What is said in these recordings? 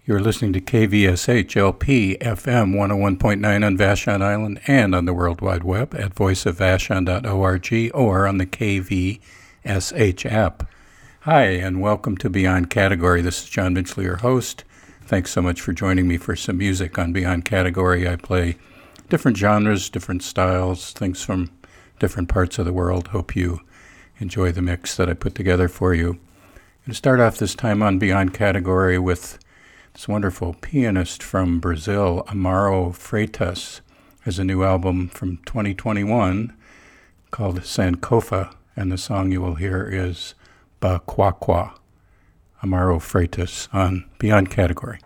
You're listening to KVSH LP FM 101.9 on Vashon Island and on the World Wide Web at voiceofvashon.org or on the KVSH app. Hi, and welcome to Beyond Category. This is John Midgley, your host. Thanks so much for joining me for some music on Beyond Category. I play different genres, different styles, things from different parts of the world. Hope you enjoy the mix that I put together for you. I'm going to start off this time on Beyond Category with this wonderful pianist from Brazil, Amaro Freitas, has a new album from 2021 called Sankofa, and the song you will hear is Baquaqua. Amaro Freitas on Beyond Category.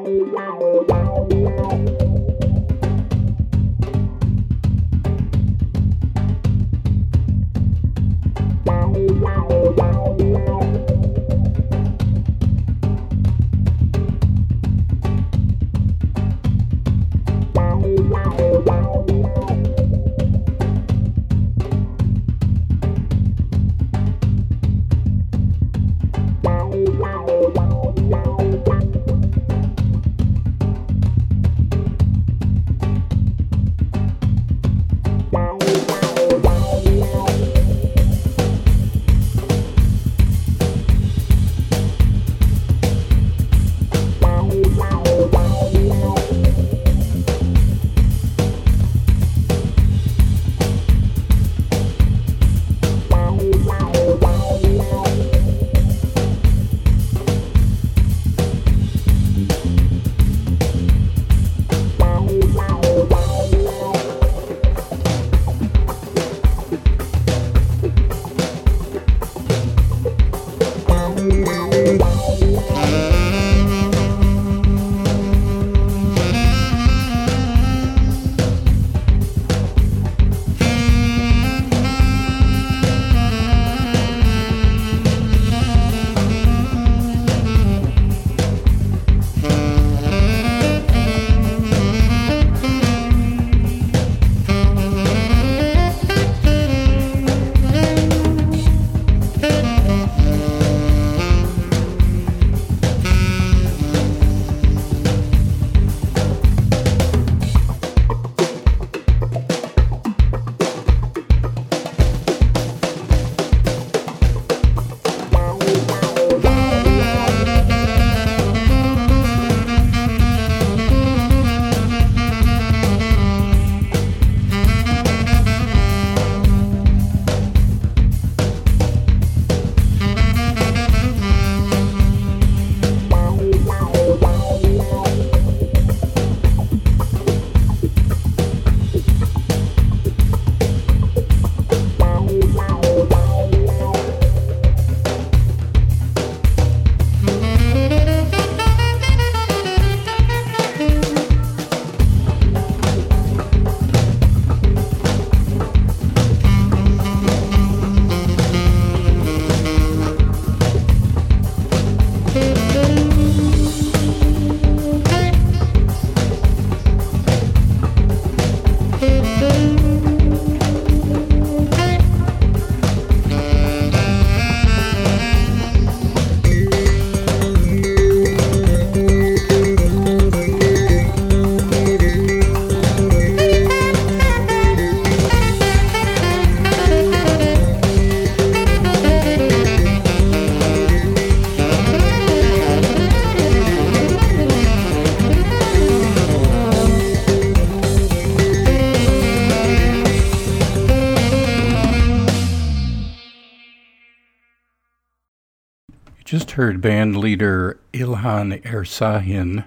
Just heard band leader Ilhan Ersahin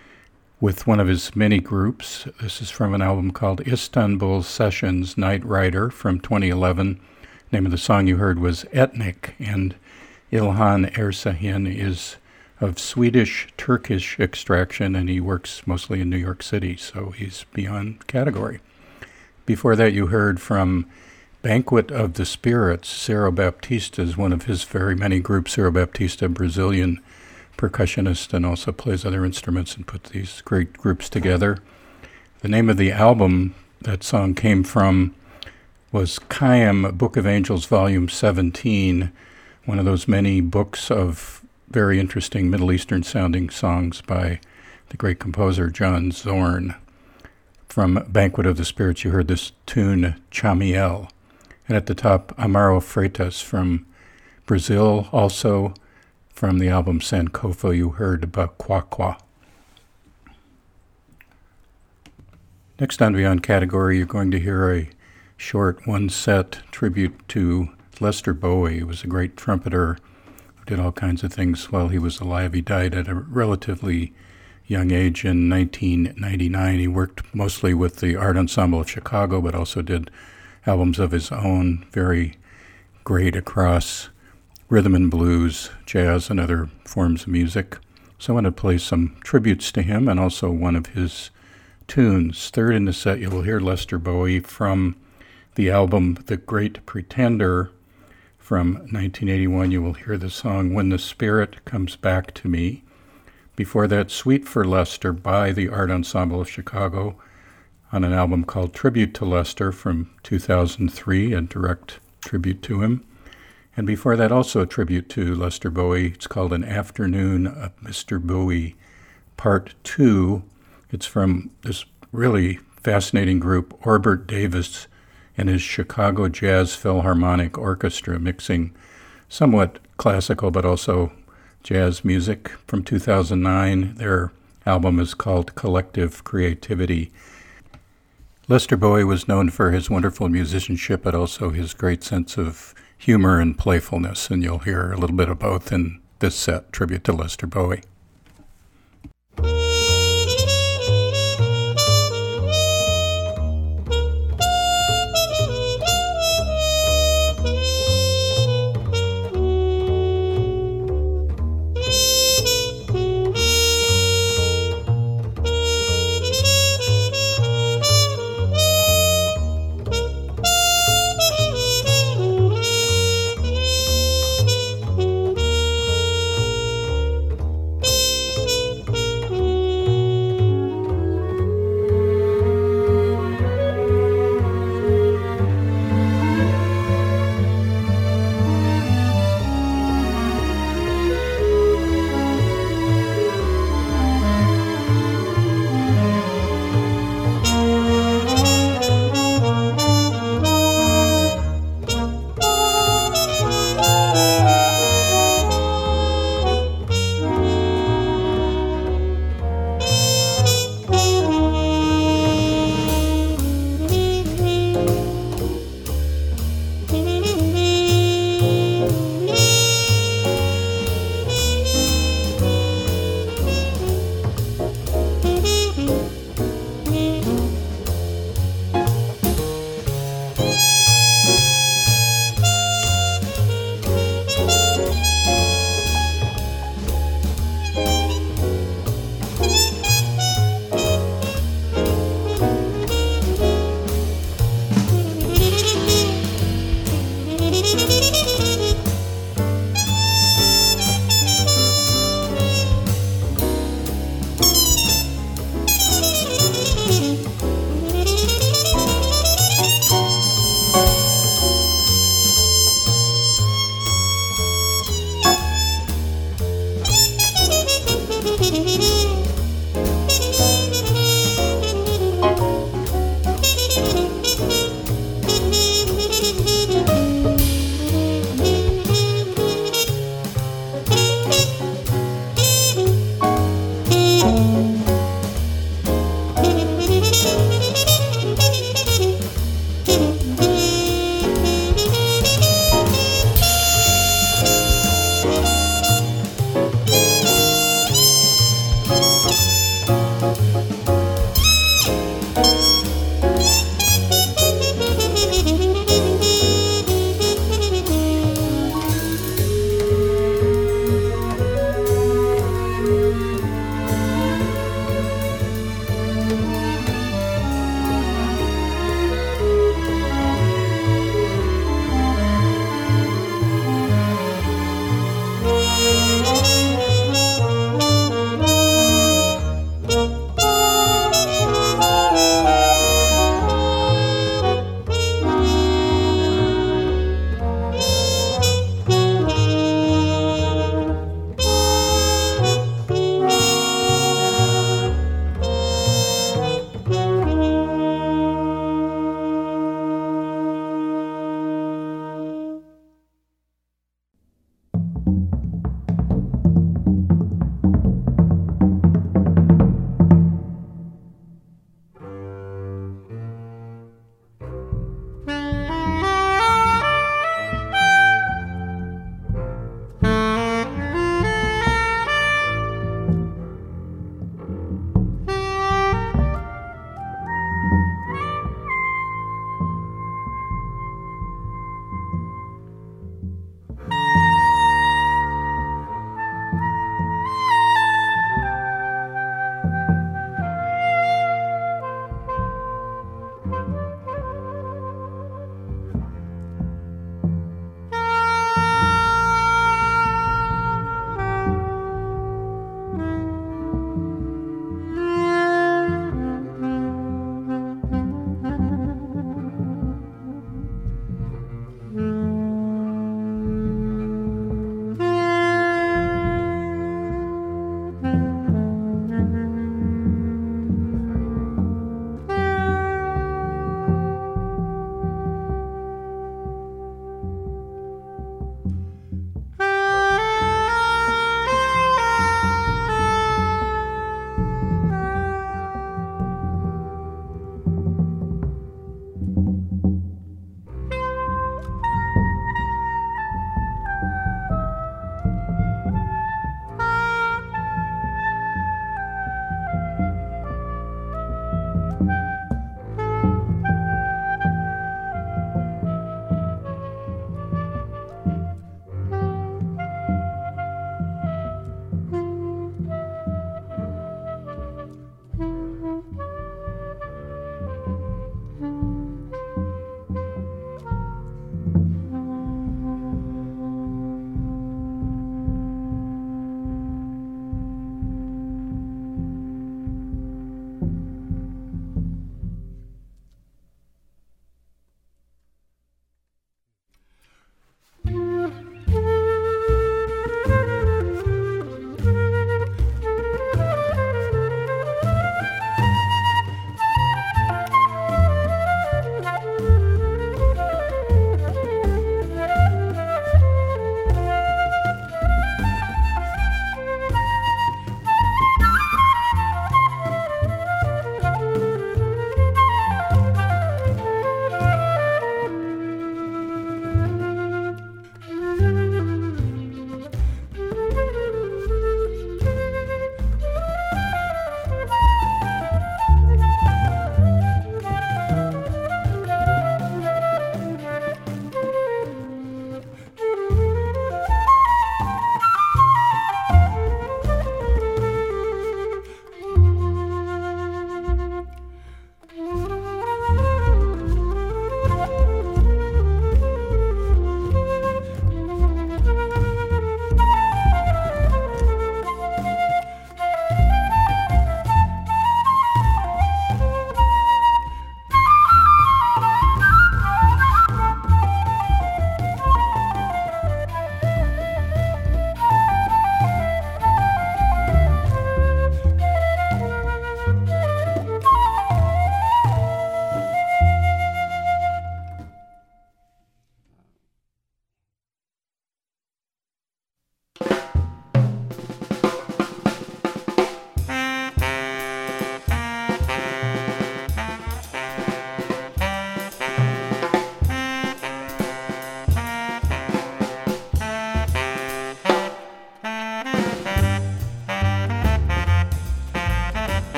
with one of his many groups. This is from an album called Istanbul Sessions Night Rider from 2011. The name of the song you heard was Ethnic, and Ilhan Ersahin is of Swedish-Turkish extraction, and he works mostly in New York City, so he's beyond category. Before that, you heard from Banquet of the Spirits. Ciro Baptista is one of his very many groups. Ciro Baptista, Brazilian percussionist, and also plays other instruments and puts these great groups together. The name of the album that song came from was Chaim, Book of Angels, Volume 17, one of those many books of very interesting Middle Eastern-sounding songs by the great composer John Zorn. From Banquet of the Spirits, you heard this tune, Chamiel. And at the top, Amaro Freitas from Brazil. Also from the album Sankofa, you heard about Kwakwa. Next on Beyond Category, you're going to hear a short one-set tribute to Lester Bowie. He was a great trumpeter who did all kinds of things while he was alive. He died at a relatively young age in 1999. He worked mostly with the Art Ensemble of Chicago, but also did albums of his own, very great across rhythm and blues, jazz, and other forms of music. So I want to play some tributes to him and also one of his tunes. Third in the set, you will hear Lester Bowie from the album The Great Pretender from 1981. You will hear the song When the Spirit Comes Back to Me. Before that, Suite for Lester by the Art Ensemble of Chicago on an album called Tribute to Lester from 2003, a direct tribute to him. And before that, also a tribute to Lester Bowie. It's called An Afternoon of Mr. Bowie, Part 2. It's from this really fascinating group, Orbert Davis and his Chicago Jazz Philharmonic Orchestra, mixing somewhat classical but also jazz music from 2009. Their album is called Collective Creativity. Lester Bowie was known for his wonderful musicianship, but also his great sense of humor and playfulness, and you'll hear a little bit of both in this set, Tribute to Lester Bowie.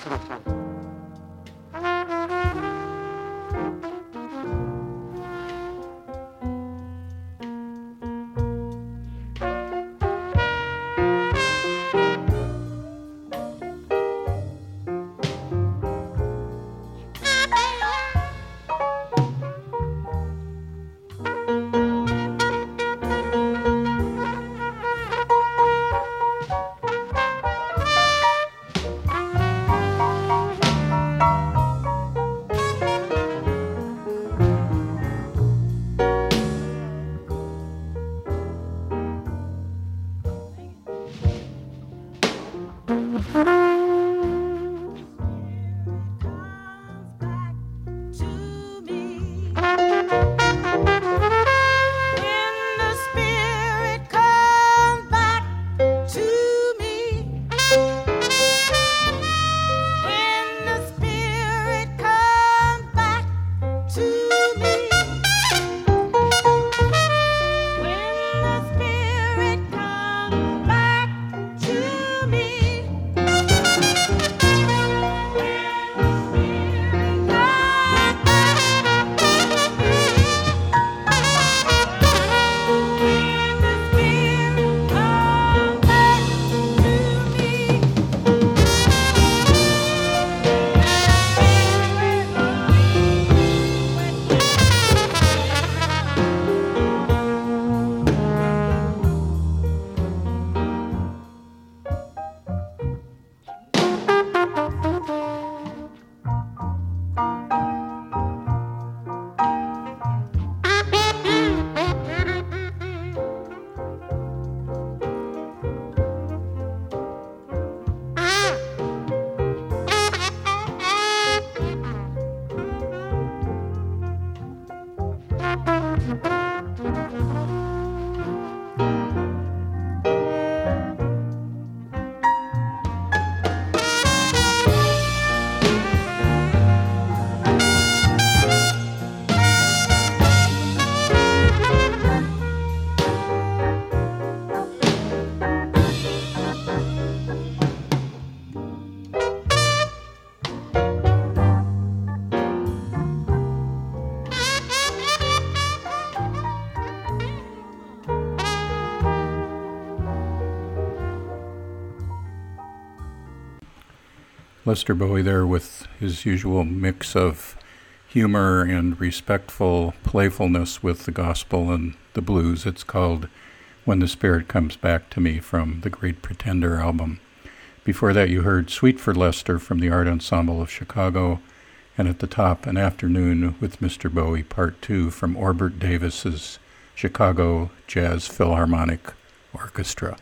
Lester Bowie there with his usual mix of humor and respectful playfulness with the gospel and the blues. It's called When the Spirit Comes Back to Me from the Great Pretender album. Before that you heard Suite for Lester from the Art Ensemble of Chicago, and at the top, An Afternoon with Mr. Bowie Part 2 from Orbert Davis's Chicago Jazz Philharmonic Orchestra.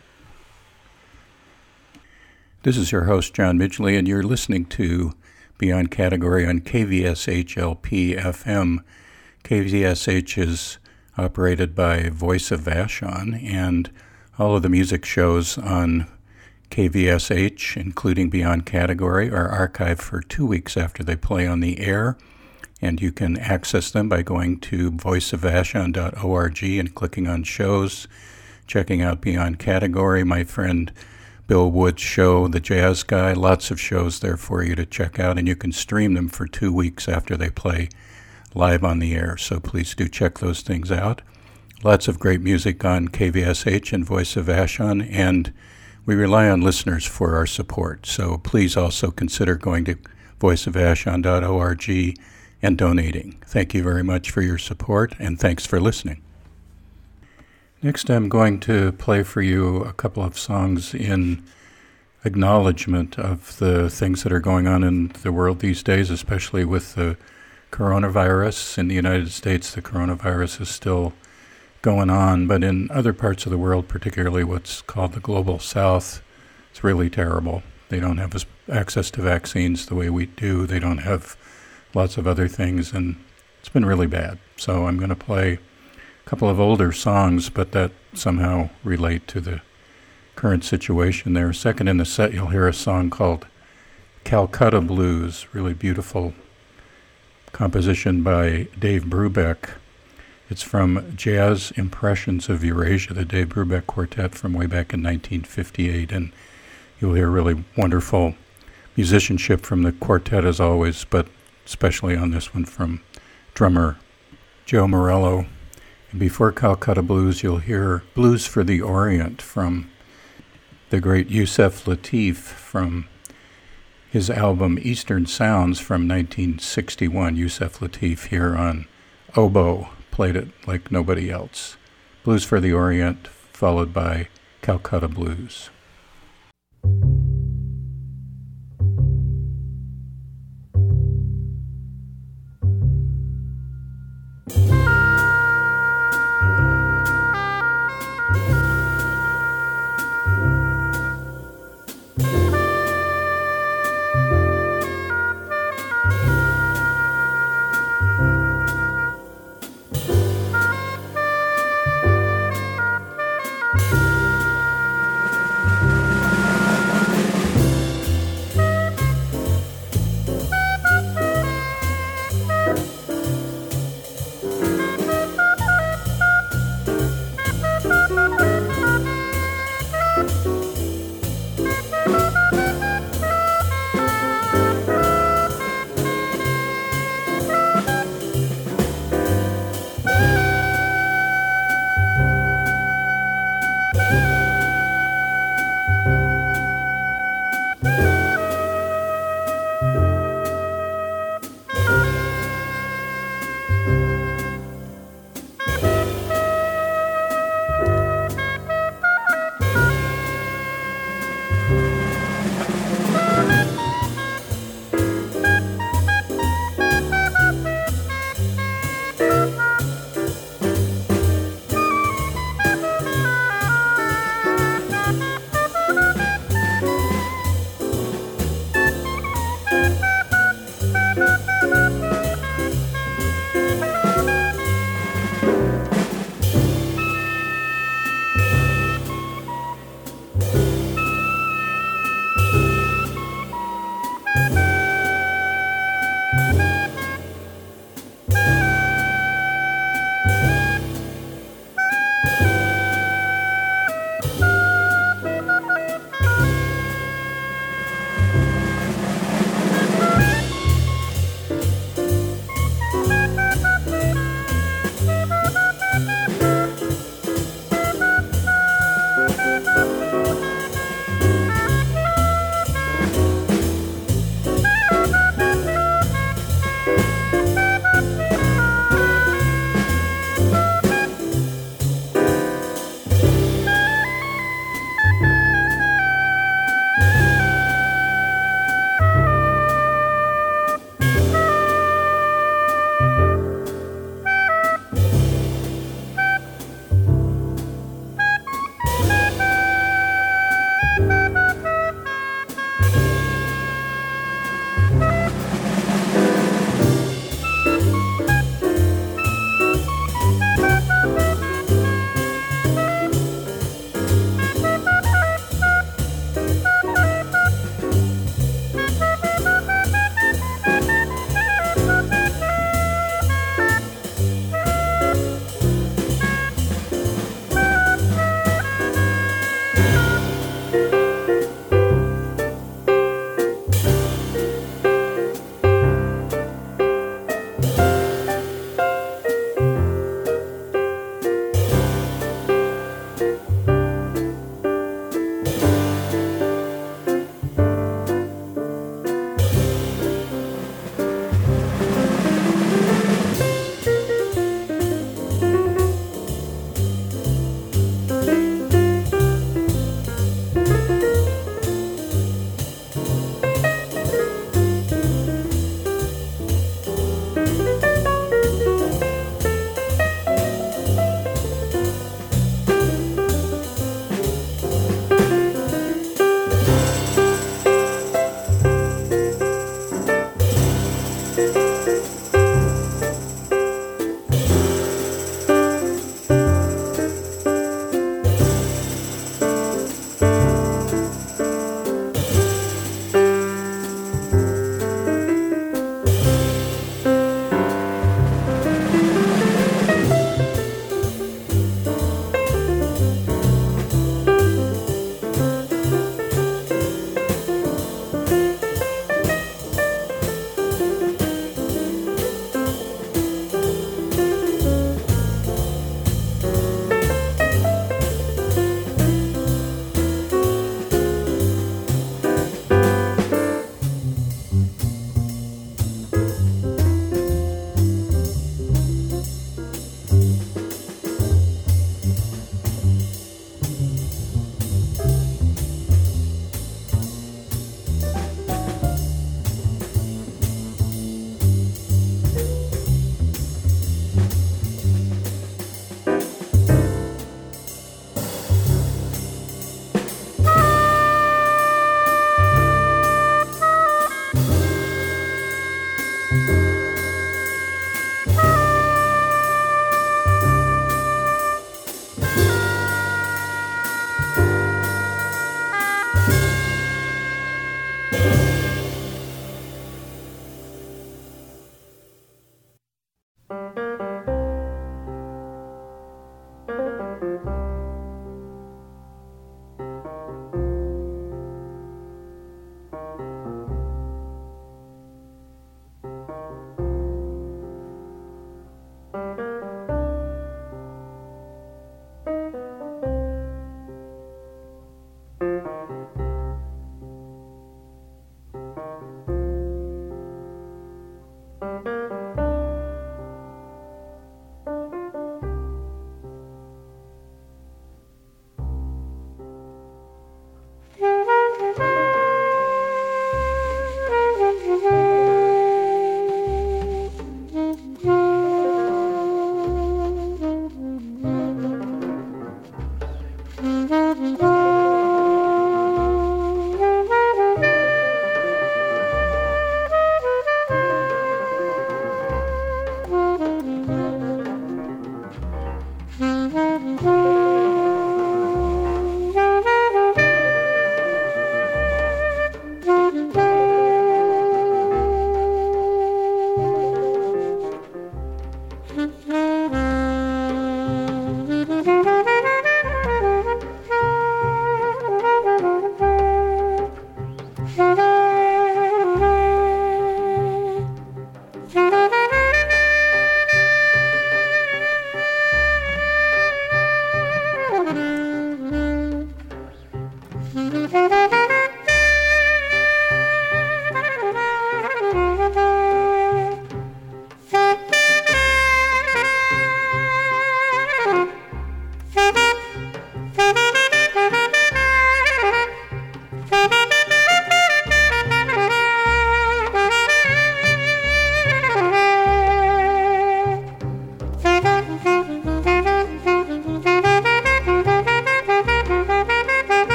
This is your host, John Midgley, and you're listening to Beyond Category on KVSH-LP FM. KVSH is operated by Voice of Vashon, and all of the music shows on KVSH, including Beyond Category, are archived for 2 weeks after they play on the air, and you can access them by going to voiceofvashon.org and clicking on shows, checking out Beyond Category. My friend Bill Wood's show, The Jazz Guy, lots of shows there for you to check out, and you can stream them for 2 weeks after they play live on the air, so please do check those things out. Lots of great music on KVSH and Voice of Vashon, and we rely on listeners for our support, so please also consider going to voiceofvashon.org and donating. Thank you very much for your support, and thanks for listening. Next, I'm going to play for you a couple of songs in acknowledgement of the things that are going on in the world these days, especially with the coronavirus. In the United States, the coronavirus is still going on, but in other parts of the world, particularly what's called the Global South, it's really terrible. They don't have access to vaccines the way we do. They don't have lots of other things, and it's been really bad. So I'm going to play a couple of older songs, but that somehow relate to the current situation there. Second in the set, you'll hear a song called Calcutta Blues, really beautiful composition by Dave Brubeck. It's from Jazz Impressions of Eurasia, the Dave Brubeck Quartet from way back in 1958, and you'll hear really wonderful musicianship from the quartet as always, but especially on this one from drummer Joe Morello. And before Calcutta Blues, you'll hear Blues for the Orient from the great Yusef Lateef from his album Eastern Sounds from 1961. Yusef Lateef here on oboe, played it like nobody else. Blues for the Orient, followed by Calcutta Blues.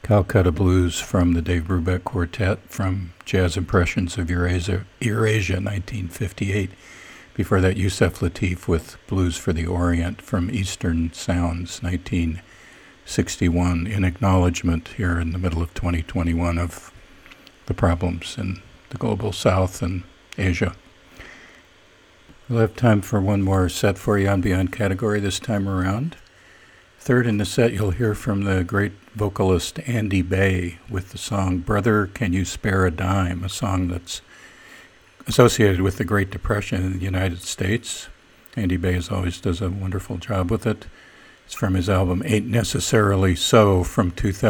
Calcutta Blues from the Dave Brubeck Quartet from Jazz Impressions of Eurasia 1958. Before that, Yusef Lateef with Blues for the Orient from Eastern Sounds 1961, in acknowledgement here in the middle of 2021 of the problems in the global south and Asia. We'll have time for one more set for you on Beyond Category this time around. Third in the set, you'll hear from the great vocalist Andy Bay with the song Brother, Can You Spare a Dime, a song that's associated with the Great Depression in the United States. Andy Bay, as always, does a wonderful job with it. It's from his album Ain't Necessarily So from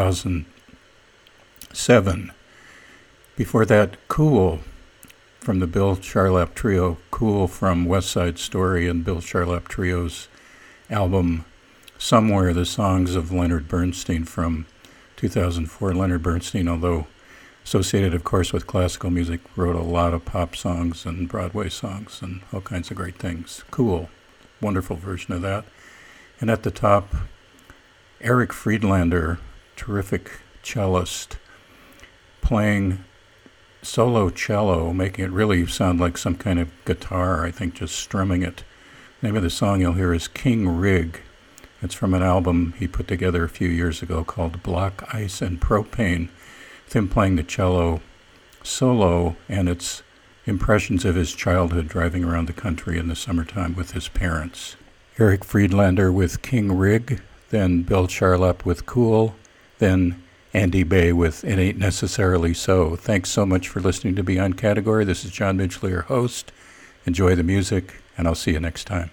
2007. Before that, Cool from the Bill Charlap Trio, Cool from West Side Story and Bill Charlap Trio's album Somewhere, the Songs of Leonard Bernstein from 2004. Leonard Bernstein, although associated, of course, with classical music, wrote a lot of pop songs and Broadway songs and all kinds of great things. Cool. Wonderful version of that. And at the top, Eric Friedlander, terrific cellist, playing solo cello, making it really sound like some kind of guitar, I think, just strumming it. The name of the song you'll hear is King Rig. It's from an album he put together a few years ago called Block, Ice, and Propane, with him playing the cello solo, and it's impressions of his childhood driving around the country in the summertime with his parents. Eric Friedlander with King Rig, then Bill Charlap with Cool, then Andy Bay with It Ain't Necessarily So. Thanks so much for listening to Beyond Category. This is John Midgley, your host. Enjoy the music, and I'll see you next time.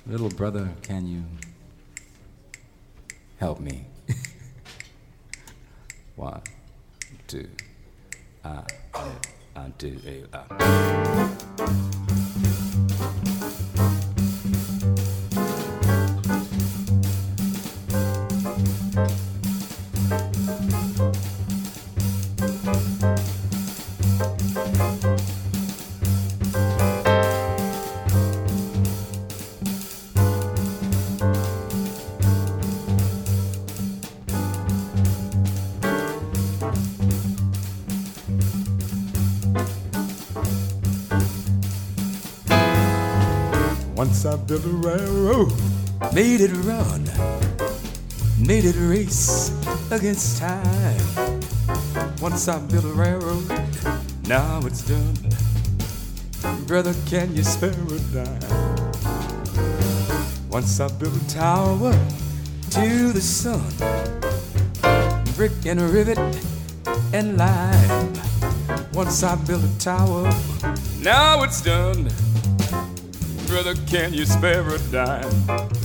Little brother, can you help me? 1, 2, 2, 8. Once I built a railroad, made it run, made it race against time. Once I built a railroad, now it's done. Brother, can you spare a dime? Once I built a tower to the sun, brick and rivet and lime. Once I built a tower, now it's done. Brother, can you spare a dime?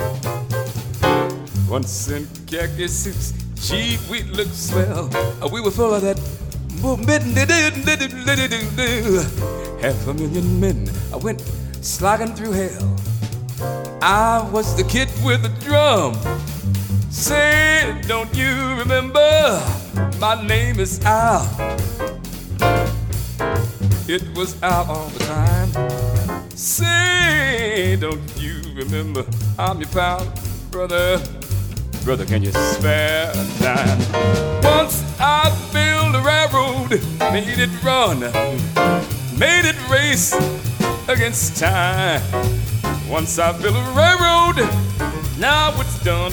Once in khaki suits, gee, we looked swell. We were full of that movement. 500,000 men, I went slogging through hell. I was the kid with the drum. Say, don't you remember? My name is Al. It was Al all the time. Say, don't you remember? I'm your pal, brother. Brother, can you spare a dime? Once I built a railroad, made it run, made it race against time. Once I built a railroad, now it's done.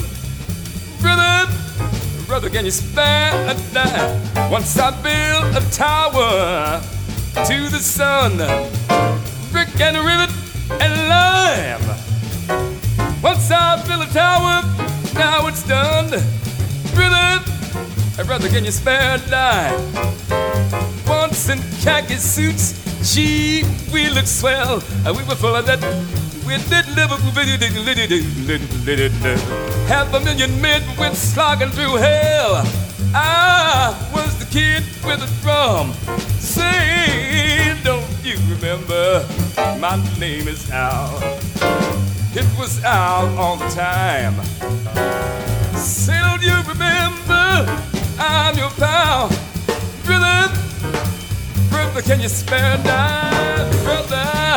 Brother, can you spare a dime? Once I built a tower to the sun, brick and rivet and lime. Once I built a tower, now it's done. Brother, can you spare a dime? Once in khaki suits, gee, we looked swell. We were full of that. We did live. 500,000 men went slogging through hell. I was the kid with the drum. Say, don't you remember? My name is Al. It was Al all the time. Say, don't you remember? I'm your pal. Brother, can you spare a dime? Brother.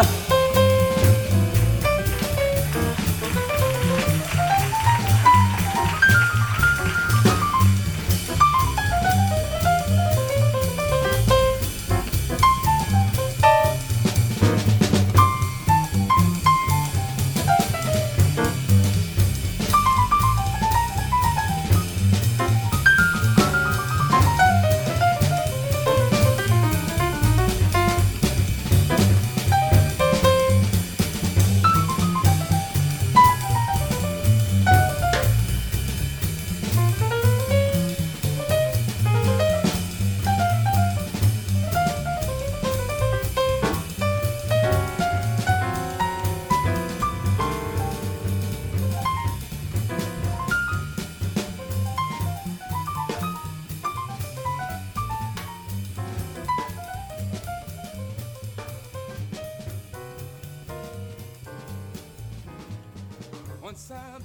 Once I